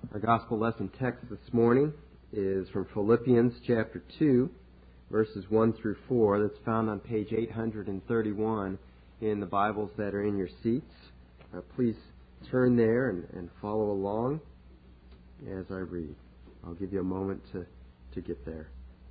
Our gospel lesson text this morning is from Philippians chapter 2, verses 1 through 4. That's found on page 831 in the Bibles that are in your seats. Please turn there and follow along as I read. I'll give you a moment to get there.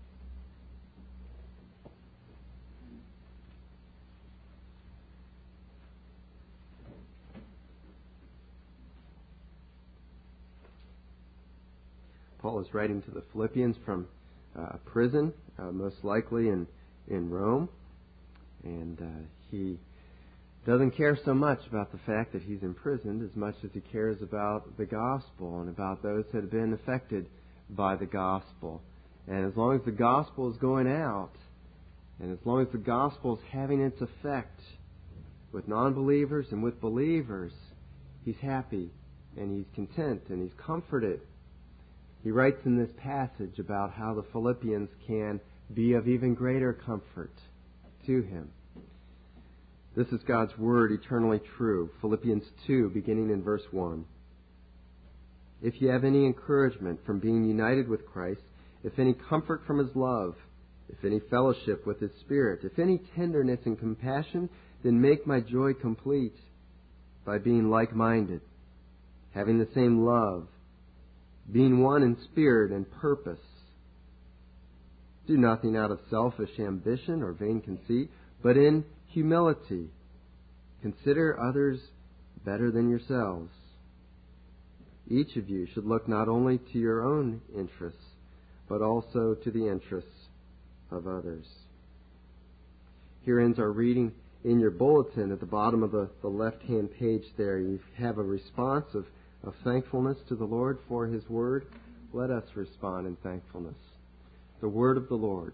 Paul is writing to the Philippians from prison, most likely in Rome. And he doesn't care so much about the fact that he's imprisoned as much as he cares about the gospel and about those that have been affected by the gospel. And as long as the gospel is going out, and as long as the gospel is having its effect with non-believers and with believers, he's happy and he's content and he's comforted. He writes in this passage about how the Philippians can be of even greater comfort to him. This is God's Word, eternally true. Philippians 2, beginning in verse 1. If you have any encouragement from being united with Christ, if any comfort from His love, if any fellowship with His Spirit, if any tenderness and compassion, then make my joy complete by being like-minded, having the same love, being one in spirit and purpose. Do nothing out of selfish ambition or vain conceit, but in humility consider others better than yourselves. Each of you should look not only to your own interests, but also to the interests of others. Here ends our reading. In your bulletin at the bottom of the left-hand page there, you have a response of thankfulness to the Lord for His Word. Let us respond in thankfulness. The Word of the Lord.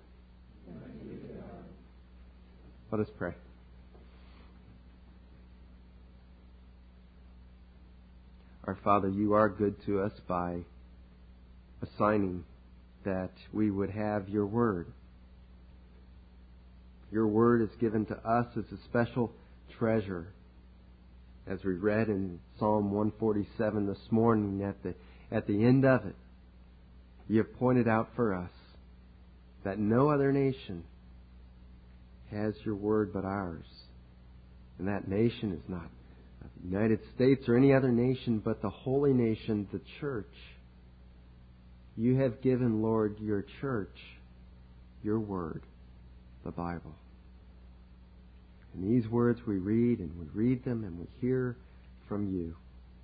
Let us pray. Our Father, You are good to us by assigning that we would have Your Word. Your Word is given to us as a special treasure. As we read in Psalm 147 this morning, at the end of it, You have pointed out for us that no other nation has Your Word but ours. And that nation is not the United States or any other nation, but the holy nation, the church. You have given, Lord, Your church, Your Word, the Bible. And these words we read, and we read them, and we hear from You.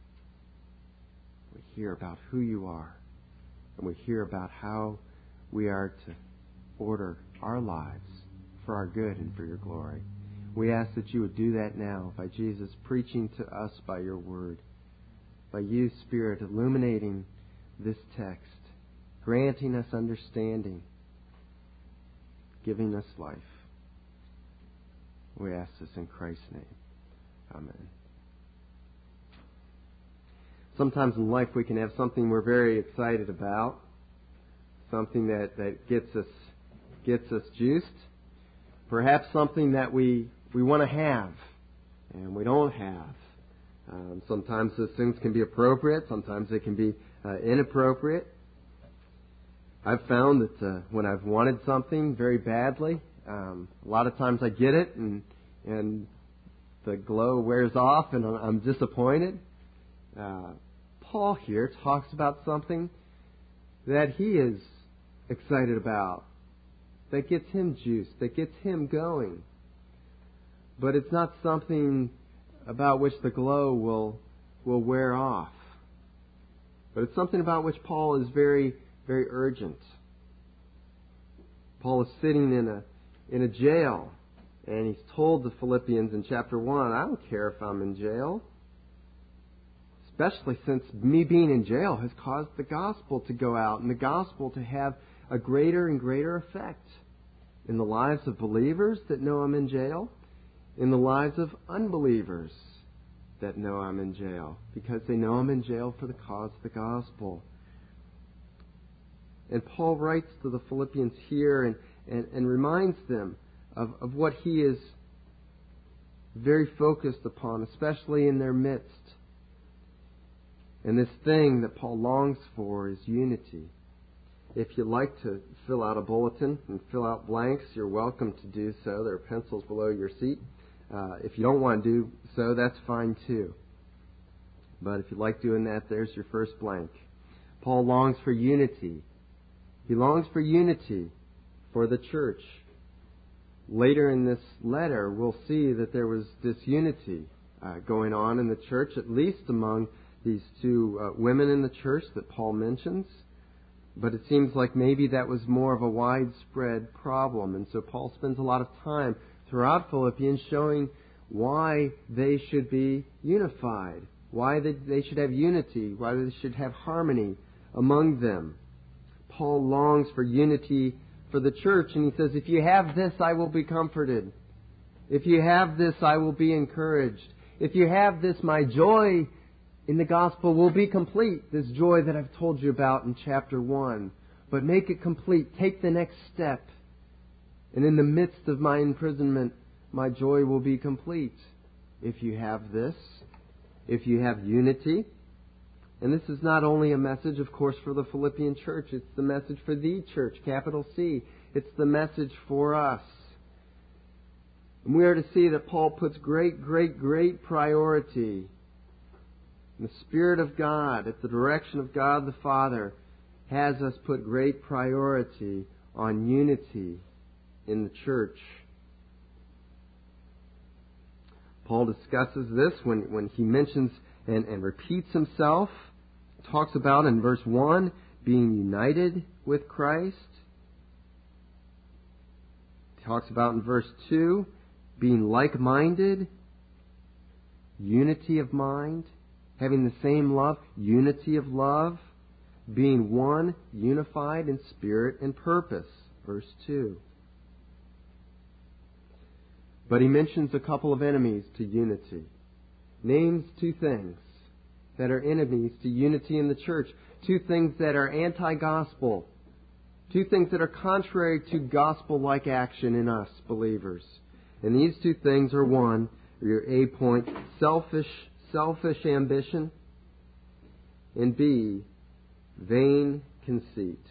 We hear about who You are, and we hear about how we are to order our lives for our good and for Your glory. We ask that You would do that now by Jesus preaching to us by Your Word, by You, Spirit, illuminating this text, granting us understanding, giving us life. We ask this in Christ's name. Amen. Sometimes in life we can have something we're very excited about, something that gets us juiced, perhaps something that we want to have and we don't have. Sometimes those things can be appropriate, sometimes they can be inappropriate. I've found that when I've wanted something very badly, a lot of times I get it and the glow wears off and I'm disappointed. Paul here talks about something that he is excited about, that gets him juiced, that gets him going. But it's not something about which the glow will wear off. But it's something about which Paul is very, very urgent. Paul is sitting in a jail, and he's told the Philippians in chapter 1, I don't care if I'm in jail, especially since me being in jail has caused the gospel to go out and the gospel to have a greater and greater effect in the lives of believers that know I'm in jail, in the lives of unbelievers that know I'm in jail, because they know I'm in jail for the cause of the gospel. And Paul writes to the Philippians here and reminds them of what he is very focused upon, especially in their midst. And this thing that Paul longs for is unity. If you'd like to fill out a bulletin and fill out blanks, you're welcome to do so. There are pencils below your seat. If you don't want to do so, that's fine too. But if you like doing that, there's your first blank. Paul longs for unity. He longs for unity for the church. Later in this letter, we'll see that there was disunity going on in the church, at least among these two women in the church that Paul mentions. But it seems like maybe that was more of a widespread problem. And so Paul spends a lot of time throughout Philippians showing why they should be unified, why they should have unity, why they should have harmony among them. Paul longs for unity for the church, and he says, if you have this, I will be comforted. If you have this, I will be encouraged. If you have this, my joy in the gospel will be complete. This joy that I've told you about in chapter 1. But make it complete. Take the next step. And in the midst of my imprisonment, my joy will be complete. If you have this, if you have unity. And this is not only a message, of course, for the Philippian church. It's the message for the church, capital C. It's the message for us. And we are to see that Paul puts great priority in the Spirit of God, at the direction of God the Father, has us put great priority on unity in the church. Paul discusses this when he mentions and repeats himself. Talks about in verse 1 being united with Christ. Talks about in verse 2 being like-minded, unity of mind, having the same love, unity of love, being one, unified in spirit and purpose. Verse 2. But he mentions a couple of enemies to unity. Names two things that are enemies to unity in the church. Two things that are anti-gospel. Two things that are contrary to gospel-like action in us believers. And these two things are, one, your A point, selfish ambition, and B, vain conceit.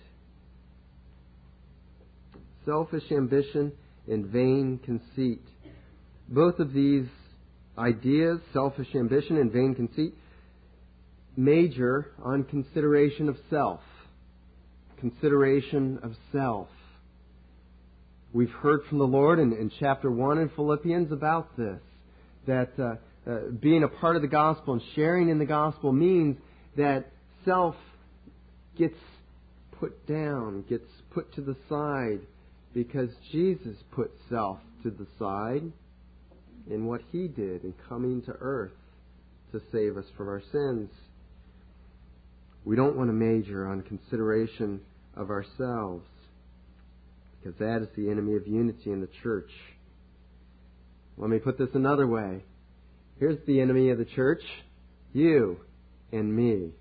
Selfish ambition and vain conceit. Both of these ideas, selfish ambition and vain conceit, major on consideration of self. Consideration of self. We've heard from the Lord in chapter 1 in Philippians about this. That being a part of the gospel and sharing in the gospel means that self gets put down, gets put to the side, because Jesus put self to the side in what He did in coming to earth to save us from our sins. We don't want to major on consideration of ourselves, because that is the enemy of unity in the church. Let me put this another way. Here's the enemy of the church. You and me.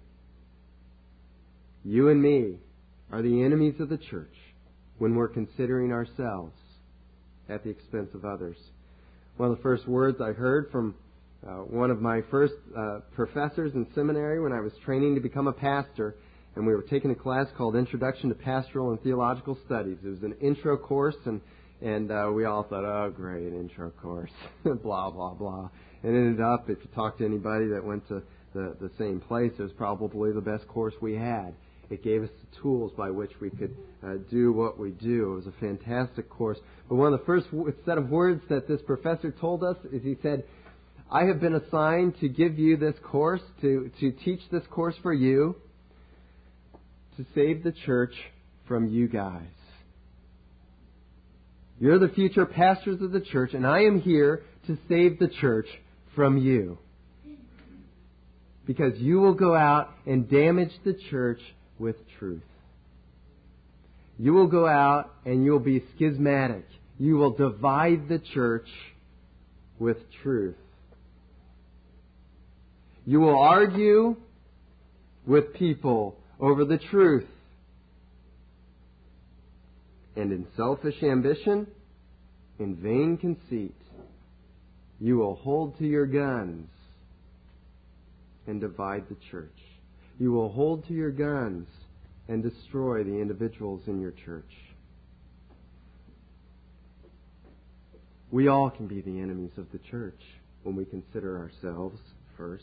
You and me are the enemies of the church when we're considering ourselves at the expense of others. One of the first words I heard from one of my first professors in seminary when I was training to become a pastor, and we were taking a class called Introduction to Pastoral and Theological Studies. It was an intro course, and we all thought, oh, great, intro course, blah, blah, blah. And it ended up, if you talk to anybody that went to the same place, it was probably the best course we had. It gave us the tools by which we could do what we do. It was a fantastic course. But one of the first set of words that this professor told us is he said, I have been assigned to give you this course, to teach this course for you, to save the church from you guys. You're the future pastors of the church, and I am here to save the church from you. Because you will go out and damage the church with truth. You will go out and you will be schismatic. You will divide the church with truth. You will argue with people over the truth. And in selfish ambition, in vain conceit, you will hold to your guns and divide the church. you will hold to your guns and destroy the individuals in your church. We all can be the enemies of the church when we consider ourselves first.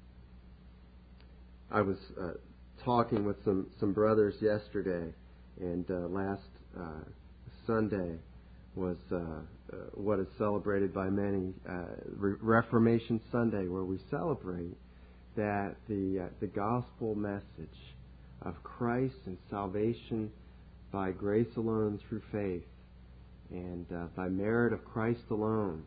I was talking with some brothers yesterday, and last Sunday was what is celebrated by many, Reformation Sunday, where we celebrate that the gospel message of Christ and salvation by grace alone through faith and by merit of Christ alone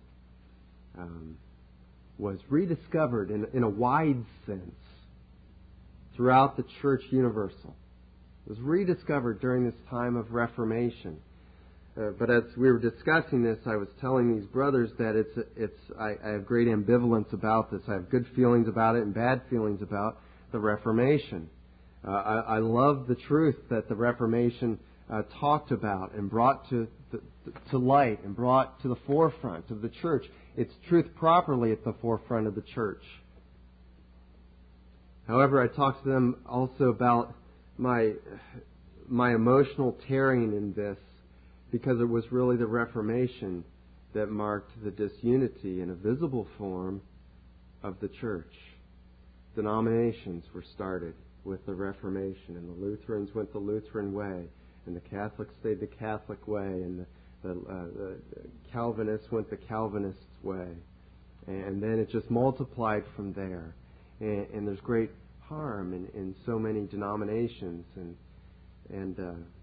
was rediscovered in a wide sense throughout the church universal. It was rediscovered during this time of Reformation. But as we were discussing this, I was telling these brothers that I have great ambivalence about this. I have good feelings about it and bad feelings about the Reformation. I love the truth that the Reformation talked about and brought to light and brought to the forefront of the church. Its truth properly at the forefront of the church. However, I talked to them also about my emotional tearing in this, because it was really the Reformation that marked the disunity in a visible form of the church. Denominations were started with the Reformation, and the Lutherans went the Lutheran way, and the Catholics stayed the Catholic way, and the Calvinists went the Calvinist way. And then it just multiplied from there. And there's great harm in so many denominations. And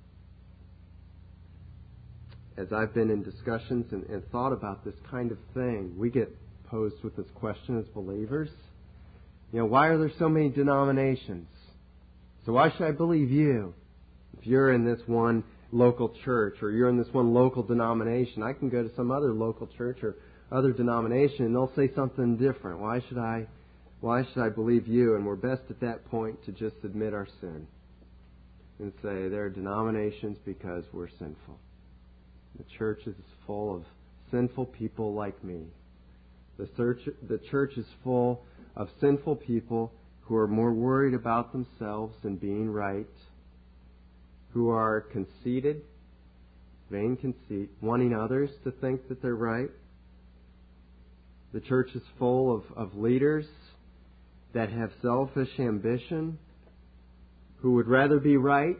as I've been in discussions and thought about this kind of thing, we get posed with this question as believers. Why are there so many denominations? So why should I believe you? If you're in this one local church or you're in this one local denomination, I can go to some other local church or other denomination and they'll say something different. Why should I believe you? And we're best at that point to just admit our sin and say there are denominations because we're sinful. The church is full of sinful people like me. The church is full of sinful people who are more worried about themselves than being right, who are conceited, vain conceit, wanting others to think that they're right. The church is full of leaders that have selfish ambition, who would rather be right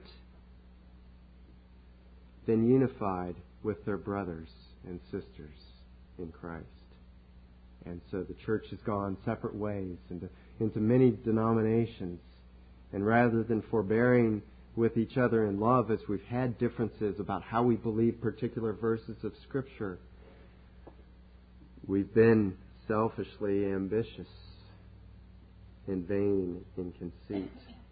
than unified with their brothers and sisters in Christ. And so the church has gone separate ways into many denominations. And rather than forbearing with each other in love as we've had differences about how we believe particular verses of Scripture, we've been selfishly ambitious and vain in conceit.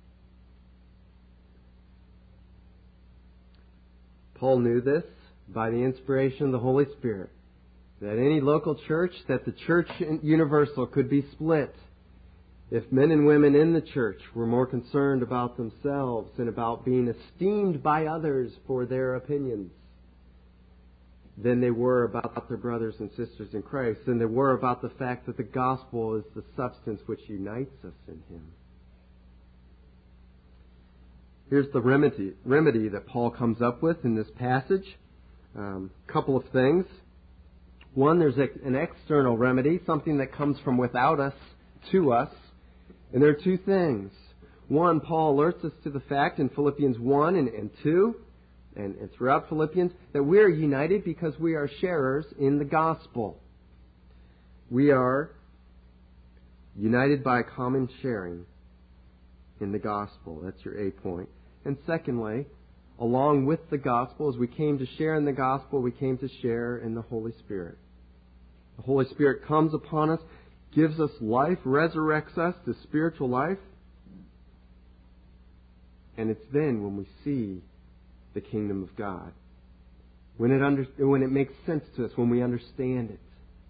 Paul knew this by the inspiration of the Holy Spirit, that any local church, that the church universal could be split if men and women in the church were more concerned about themselves and about being esteemed by others for their opinions than they were about their brothers and sisters in Christ, than they were about the fact that the gospel is the substance which unites us in Him. Here's the remedy that Paul comes up with in this passage. Couple of things. One, there's an external remedy, something that comes from without us to us. And there are two things. One, Paul alerts us to the fact in Philippians 1 and 2 and throughout Philippians that we are united because we are sharers in the gospel. We are united by a common sharing in the gospel. That's your A point. And secondly, along with the gospel, as we came to share in the gospel, we came to share in the Holy Spirit. The Holy Spirit comes upon us, gives us life, resurrects us to spiritual life. And it's then when we see the kingdom of God, when it makes sense to us, when we understand it.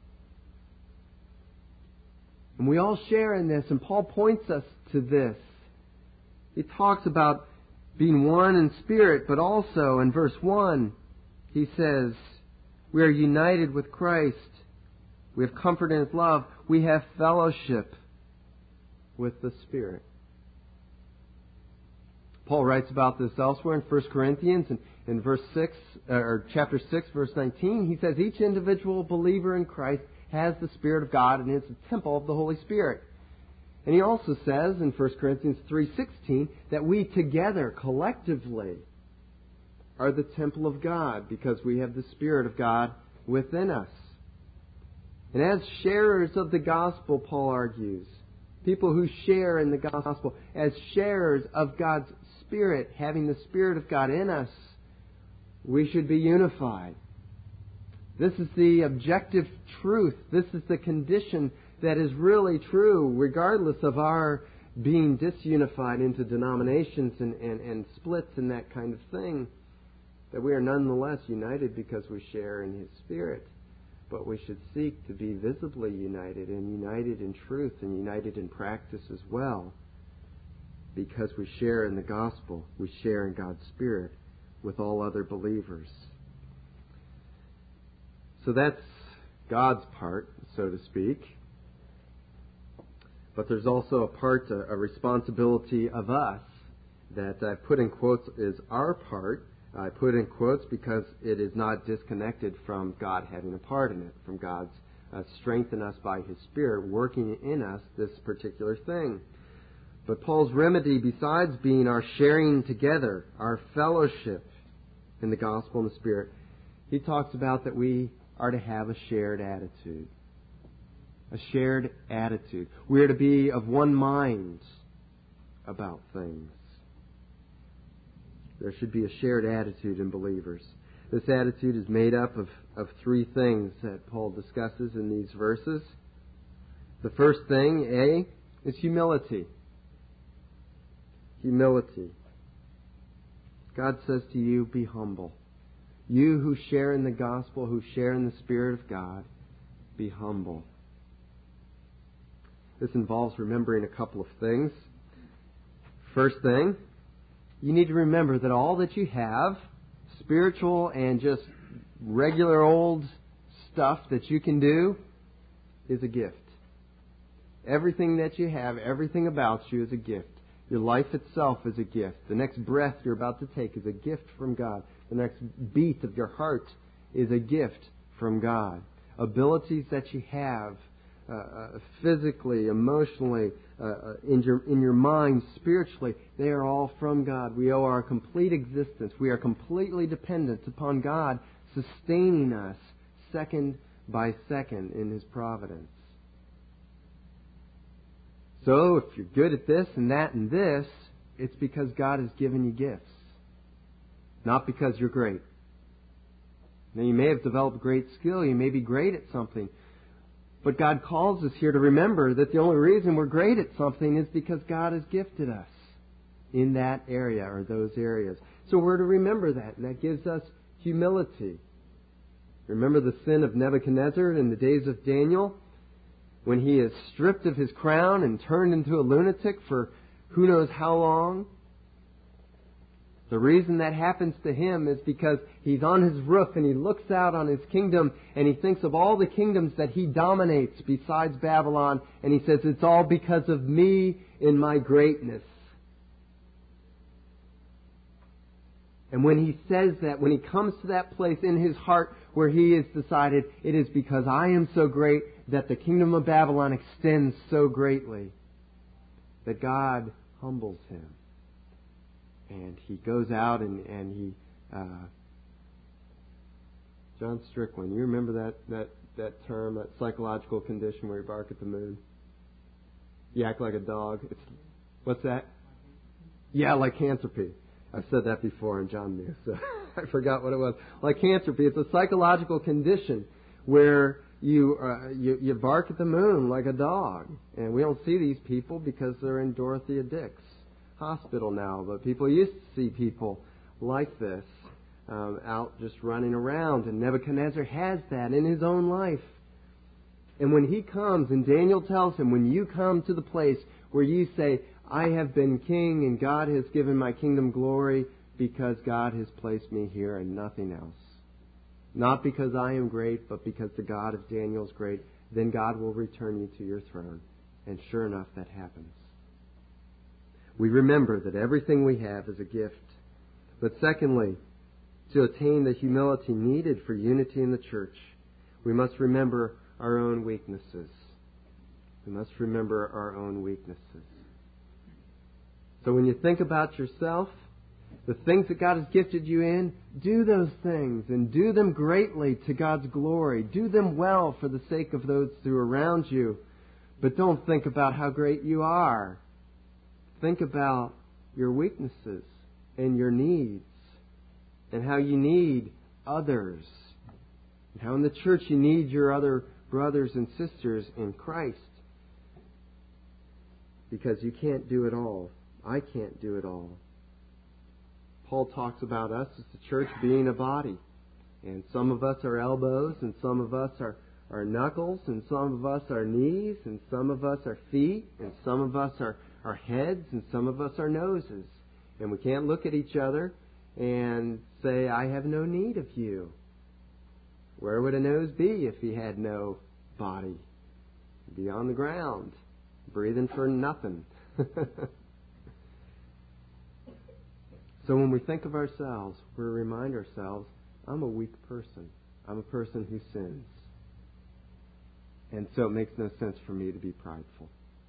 And we all share in this, and Paul points us to this. He talks about being one in spirit, but also in verse 1, he says, we are united with Christ. We have comfort in His love. We have fellowship with the Spirit. Paul writes about this elsewhere in 1 Corinthians and in chapter 6, verse 19. He says, each individual believer in Christ has the Spirit of God and is a temple of the Holy Spirit. And he also says in 1 Corinthians 3:16 that we together, collectively, are the temple of God because we have the Spirit of God within us. And as sharers of the gospel, Paul argues, people who share in the gospel, as sharers of God's Spirit, having the Spirit of God in us, we should be unified. This is the objective truth. This is the condition that is really true, regardless of our being disunified into denominations and splits and that kind of thing, that we are nonetheless united because we share in His Spirit. But we should seek to be visibly united and united in truth and united in practice as well, because we share in the gospel, we share in God's Spirit with all other believers. So that's God's part, so to speak. But there's also a responsibility of us that I put in quotes is our part. I put in quotes because it is not disconnected from God having a part in it, from God's strength in us by His Spirit, working in us this particular thing. But Paul's remedy, besides being our sharing together, our fellowship in the gospel and the Spirit, he talks about that we are to have a shared attitude. A shared attitude. We are to be of one mind about things. There should be a shared attitude in believers. This attitude is made up of three things that Paul discusses in these verses. The first thing, A, is humility. Humility. God says to you, be humble. You who share in the gospel, who share in the Spirit of God, be humble. This involves remembering a couple of things. First thing, you need to remember that all that you have, spiritual and just regular old stuff that you can do, is a gift. Everything that you have, everything about you is a gift. Your life itself is a gift. The next breath you're about to take is a gift from God. The next beat of your heart is a gift from God. Abilities that you have, physically, emotionally, in your mind, spiritually, they are all from God. We owe our complete existence. We are completely dependent upon God sustaining us second by second in His providence. So if you're good at this and that and this, it's because God has given you gifts, not because you're great. Now, you may have developed great skill. You may be great at something. But God calls us here to remember that the only reason we're great at something is because God has gifted us in that area or those areas. So we're to remember that, and that gives us humility. Remember the sin of Nebuchadnezzar in the days of Daniel, when he is stripped of his crown and turned into a lunatic for who knows how long? The reason that happens to him is because he's on his roof and he looks out on his kingdom and he thinks of all the kingdoms that he dominates besides Babylon, and he says, it's all because of me in my greatness. And when he says that, when he comes to that place in his heart where he has decided, it is because I am so great that the kingdom of Babylon extends so greatly, that God humbles him. And he goes out and he... John Strickland, you remember that term, that psychological condition where you bark at the moon? You act like a dog. What's that? Yeah, lycanthropy. I've said that before and John knew, so I forgot what it was. Lycanthropy, it's a psychological condition where you bark at the moon like a dog. And we don't see these people because they're in Dorothea Dix Hospital now. But people used to see people like this out just running around. And Nebuchadnezzar has that in his own life. And when he comes, and Daniel tells him, when you come to the place where you say, I have been king and God has given my kingdom glory because God has placed me here and nothing else. Not because I am great, but because the God of Daniel is great. Then God will return you to your throne. And sure enough, that happens. we remember that everything we have is a gift. But secondly, to attain the humility needed for unity in the church, we must remember our own weaknesses. We must remember our own weaknesses. So when you think about yourself, the things that God has gifted you in, do those things and do them greatly to God's glory. Do them well for the sake of those who are around you. But don't think about how great you are. Think about your weaknesses and your needs and how you need others. And how in the church you need your other brothers and sisters in Christ. Because you can't do it all. I can't do it all. Paul talks about us as the church being a body. And some of us are elbows, and some of us are knuckles, and some of us are knees, and some of us are feet, and some of us are heads, and some of us are noses. And we can't look at each other and say, I have no need of you. Where would a nose be if he had no body? He'd be on the ground, breathing for nothing. So when we think of ourselves, we remind ourselves, I'm a weak person. I'm a person who sins. And so it makes no sense for me to be prideful.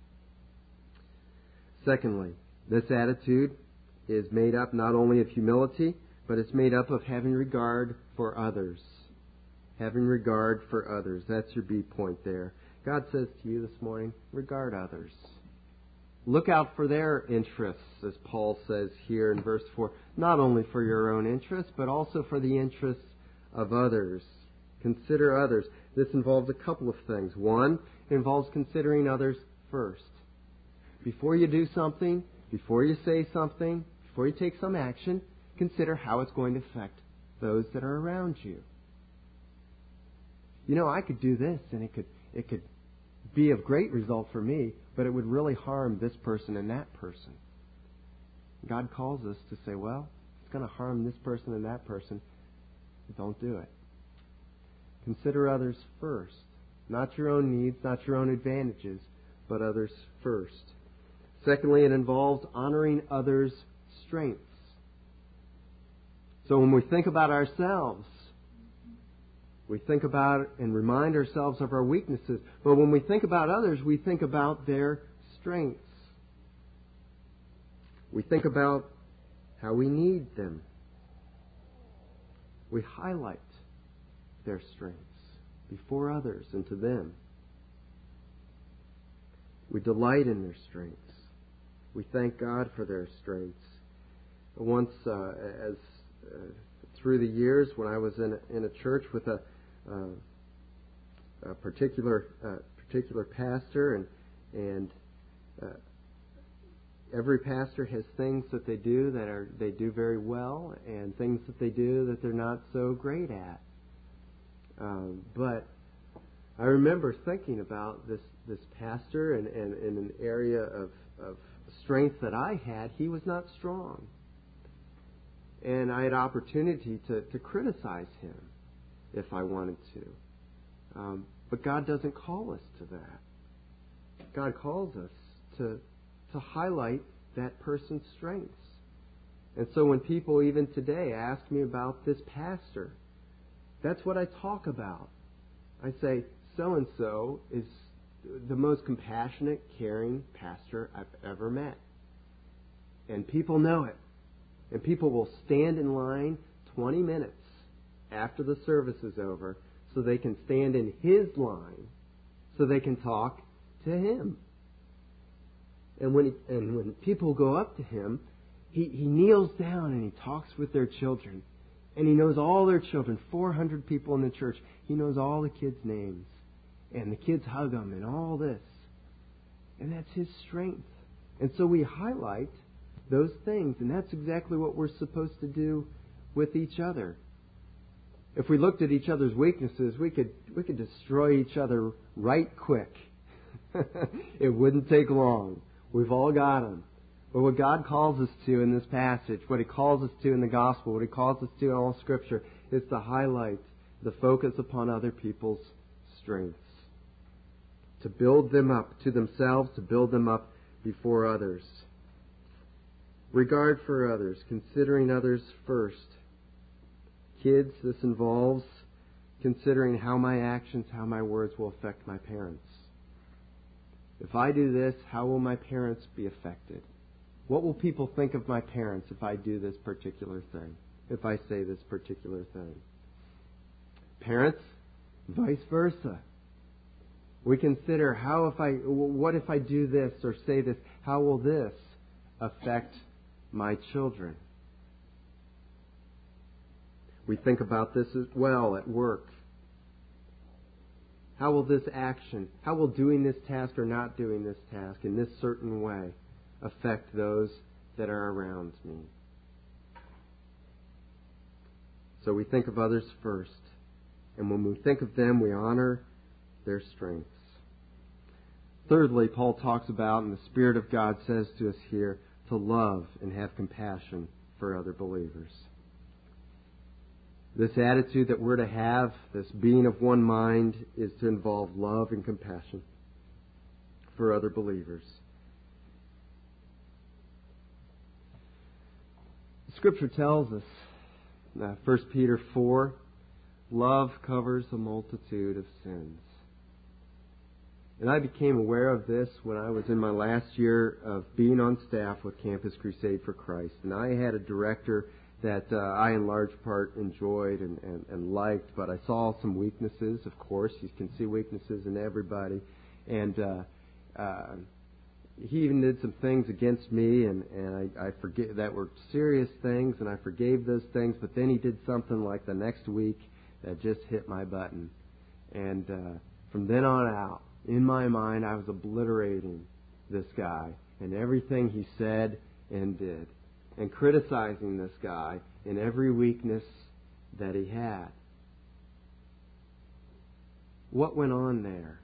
Secondly, this attitude is made up not only of humility, but it's made up of having regard for others. Having regard for others. That's your B point there. God says to you this morning, regard others. Look out for their interests, as Paul says here in verse 4. Not only for your own interests, but also for the interests of others. Consider others. This involves a couple of things. One, it involves considering others first. Before you do something, before you say something, before you take some action, consider how it's going to affect those that are around you. You know, I could do this, and it could be of great result for me, but it would really harm this person and that person. God calls us to say, well, it's going to harm this person and that person. Don't do it. Consider others first. Not your own needs, not your own advantages, but others first. Secondly, it involves honoring others' strengths. So when we think about ourselves, we think about and remind ourselves of our weaknesses. But when we think about others, we think about their strengths. We think about how we need them. We highlight their strengths before others and to them. We delight in their strengths. We thank God for their strengths. Once, through the years, when I was in a church with a particular pastor, and every pastor has things that they do they do very well, and things that they do that they're not so great at. But I remember thinking about this pastor, and in an area of strength that I had, he was not strong. And I had opportunity to criticize him if I wanted to. But God doesn't call us to that. God calls us to highlight that person's strengths. And so when people even today ask me about this pastor, that's what I talk about. I say, so-and-so is the most compassionate, caring pastor I've ever met. And people know it. And people will stand in line 20 minutes after the service is over so they can stand in his line so they can talk to him. And when people go up to him, he kneels down and he talks with their children. And he knows all their children, 400 people in the church. He knows all the kids' names. And the kids hug him and all this. And that's his strength. And so we highlight those things. And that's exactly what we're supposed to do with each other. If we looked at each other's weaknesses, we could destroy each other right quick. It wouldn't take long. We've all got them. But what God calls us to in this passage, what He calls us to in the gospel, what He calls us to in all Scripture, is to highlight the focus upon other people's strengths. To build them up to themselves, to build them up before others. Regard for others, considering others first. Kids, this involves considering how my actions, how my words will affect my parents. If I do this, how will my parents be affected? What will people think of my parents if I do this particular thing? If I say this particular thing? Parents, vice versa. We consider what if I do this or say this? How will this affect my children? We think about this as well at work. How will this action, how will doing this task or not doing this task in this certain way affect those that are around me? So we think of others first. And when we think of them, we honor their strengths. Thirdly, Paul talks about, and the Spirit of God says to us here, to love and have compassion for other believers. This attitude that we're to have, this being of one mind, is to involve love and compassion for other believers. Scripture tells us, 1 Peter 4, love covers a multitude of sins. And I became aware of this when I was in my last year of being on staff with Campus Crusade for Christ. And I had a director that I in large part enjoyed and liked, but I saw some weaknesses, of course. You can see weaknesses in everybody. And he even did some things against me, and I forget that were serious things, and I forgave those things, but then he did something like the next week that just hit my button. And from then on out, in my mind, I was obliterating this guy and everything he said and did, and criticizing this guy in every weakness that he had. What went on there?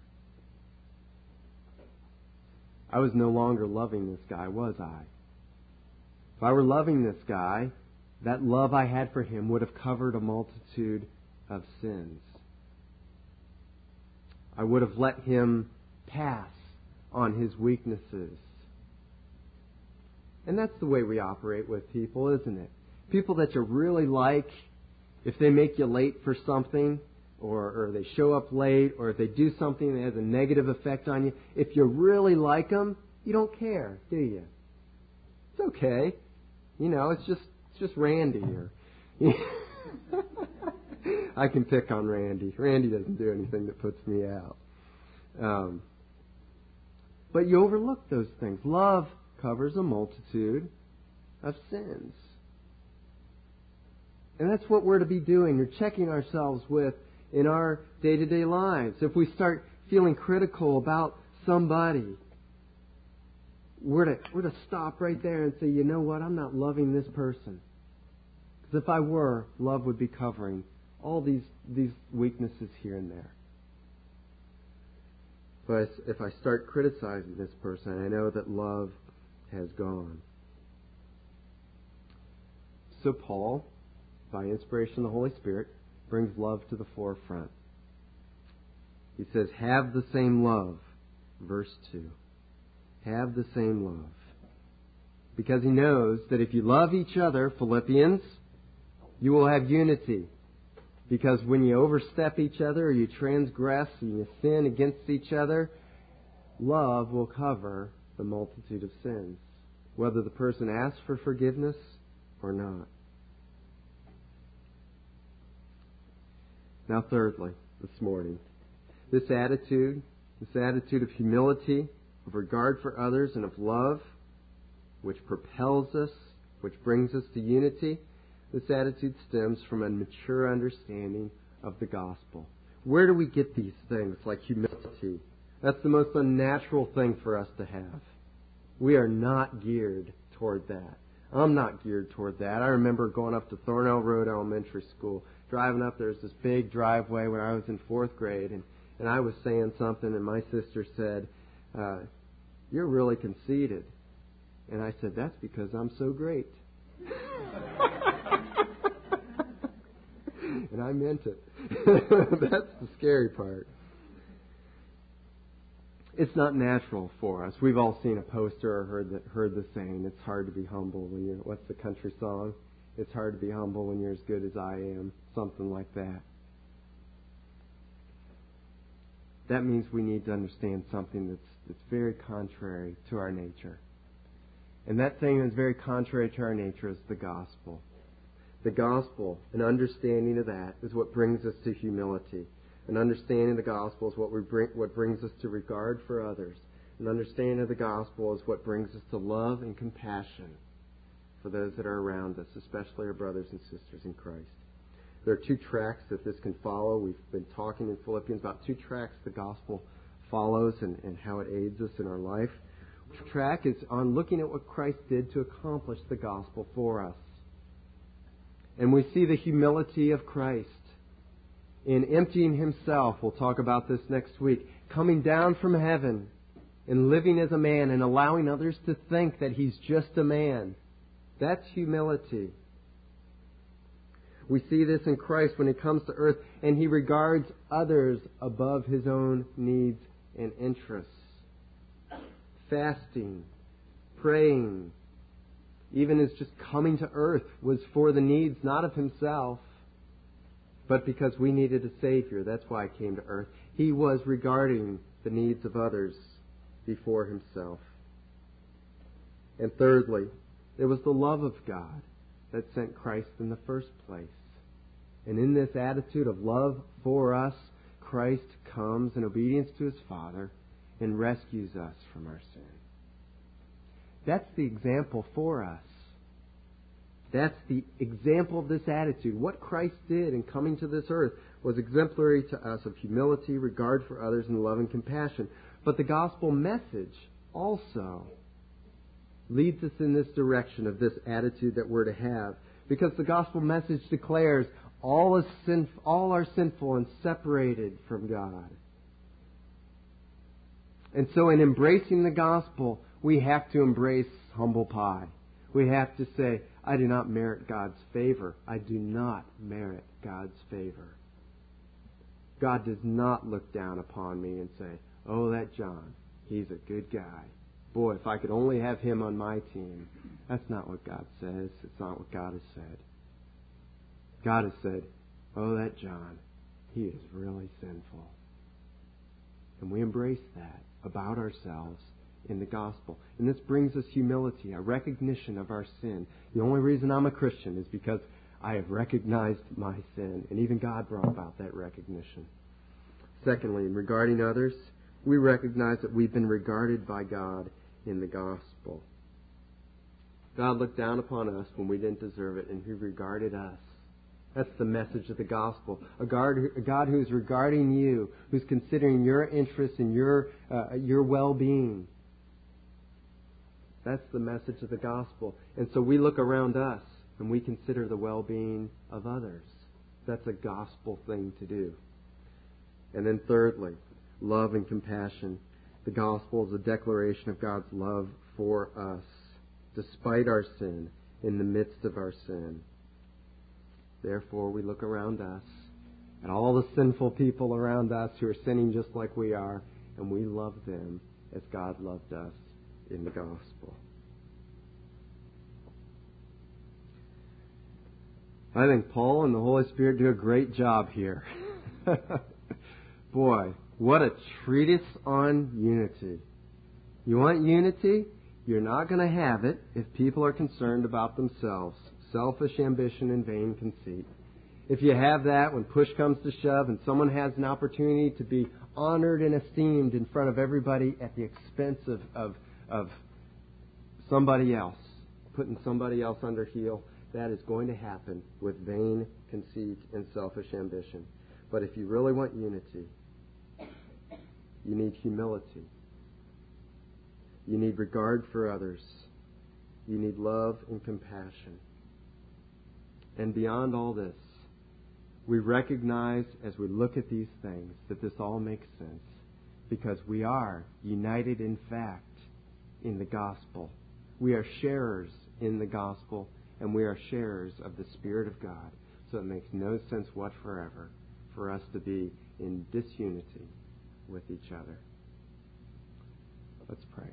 I was no longer loving this guy, was I? If I were loving this guy, that love I had for him would have covered a multitude of sins. I would have let him pass on his weaknesses. And that's the way we operate with people, isn't it? People that you really like, if they make you late for something, or they show up late, or if they do something that has a negative effect on you, if you really like them, you don't care, do you? It's okay. It's just Randy here. I can pick on Randy. Randy doesn't do anything that puts me out. But you overlook those things. Love covers a multitude of sins. And that's what we're to be doing. We're checking ourselves with in our day-to-day lives. If we start feeling critical about somebody, we're to stop right there and say, you know what, I'm not loving this person. Because if I were, love would be covering all these weaknesses here and there. But if I start criticizing this person, I know that love has gone. So Paul, by inspiration of the Holy Spirit, brings love to the forefront. He says, have the same love. Verse 2. Have the same love. Because he knows that if you love each other, Philippians, you will have unity. Because when you overstep each other, or you transgress, and you sin against each other, love will cover the multitude of sins, whether the person asks for forgiveness or not. Now, thirdly, this morning, this attitude of humility, of regard for others, and of love, which propels us, which brings us to unity, this attitude stems from a mature understanding of the gospel. Where do we get these things like humility? That's the most unnatural thing for us to have. We are not geared toward that. I'm not geared toward that. I remember going up to Thornell Road Elementary School. Driving up, there's this big driveway when I was in 4th grade, and I was saying something, and my sister said, you're really conceited. And I said, that's because I'm so great. And I meant it. That's the scary part. It's not natural for us. We've all seen a poster or heard the saying, it's hard to be humble when you're, what's the country song? It's hard to be humble when you're as good as I am. Something like that. That means we need to understand something that's very contrary to our nature. And that thing that's very contrary to our nature is the gospel. The gospel, an understanding of that, is what brings us to humility. An understanding of the gospel is what brings us to regard for others. An understanding of the gospel is what brings us to love and compassion for those that are around us, especially our brothers and sisters in Christ. There are two tracks that this can follow. We've been talking in Philippians about two tracks the gospel follows and how it aids us in our life. The track is on looking at what Christ did to accomplish the gospel for us. And we see the humility of Christ in emptying Himself. We'll talk about this next week. Coming down from heaven and living as a man and allowing others to think that He's just a man. That's humility. We see this in Christ when He comes to earth and He regards others above His own needs and interests. Fasting, praying, even as just coming to earth was for the needs not of Himself, but because we needed a Savior. That's why He came to earth. He was regarding the needs of others before Himself. And thirdly, it was the love of God that sent Christ in the first place. And in this attitude of love for us, Christ comes in obedience to His Father and rescues us from our sin. That's the example for us. That's the example of this attitude. What Christ did in coming to this earth was exemplary to us of humility, regard for others, and love and compassion. But the gospel message also leads us in this direction of this attitude that we're to have. Because the gospel message declares all are sinful and separated from God. And so in embracing the gospel, we have to embrace humble pie. We have to say, I do not merit God's favor. I do not merit God's favor. God does not look down upon me and say, oh, that John, he's a good guy. Boy, if I could only have him on my team. That's not what God says. It's not what God has said. God has said, oh, that John, he is really sinful. And we embrace that about ourselves in the gospel. And this brings us humility, a recognition of our sin. The only reason I'm a Christian is because I have recognized my sin. And even God brought about that recognition. Secondly, regarding others, we recognize that we've been regarded by God in the gospel. God looked down upon us when we didn't deserve it, and He regarded us. That's the message of the gospel. A God who's regarding you, who's considering your interests and your well-being. That's the message of the gospel. And so we look around us and we consider the well-being of others. That's a gospel thing to do. And then thirdly, love and compassion. The gospel is a declaration of God's love for us, despite our sin, in the midst of our sin. Therefore, we look around us at all the sinful people around us who are sinning just like we are, and we love them as God loved us in the gospel. I think Paul and the Holy Spirit do a great job here. Boy, what a treatise on unity. You want unity? You're not going to have it if people are concerned about themselves. Selfish ambition and vain conceit. If you have that when push comes to shove and someone has an opportunity to be honored and esteemed in front of everybody at the expense of somebody else, putting somebody else under heel, that is going to happen with vain conceit and selfish ambition. But if you really want unity, you need humility. You need regard for others. You need love and compassion. And beyond all this, we recognize as we look at these things that this all makes sense because we are united in fact in the gospel. We are sharers in the gospel and we are sharers of the Spirit of God. So it makes no sense whatsoever for us to be in disunity with each other. Let's pray.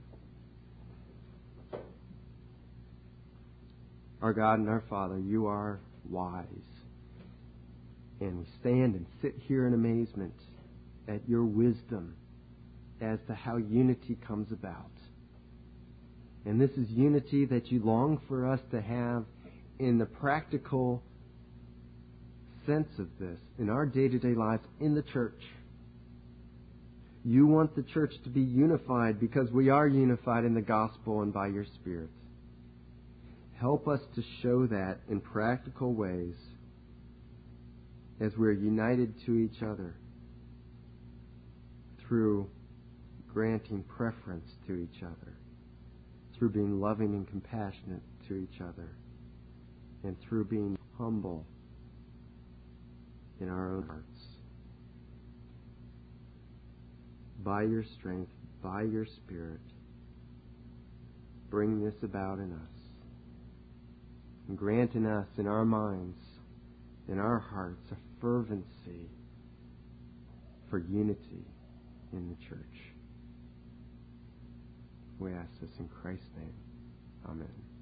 Our God and our Father, you are wise. And we stand and sit here in amazement at your wisdom as to how unity comes about. And this is unity that you long for us to have in the practical sense of this, in our day-to-day lives in the church. You want the church to be unified because we are unified in the gospel and by your Spirit. Help us to show that in practical ways as we're united to each other through granting preference to each other, through being loving and compassionate to each other, and through being humble in our own hearts. By your strength, by your Spirit, bring this about in us. And grant in us, in our minds, in our hearts, a fervency for unity in the church. We ask this in Christ's name. Amen.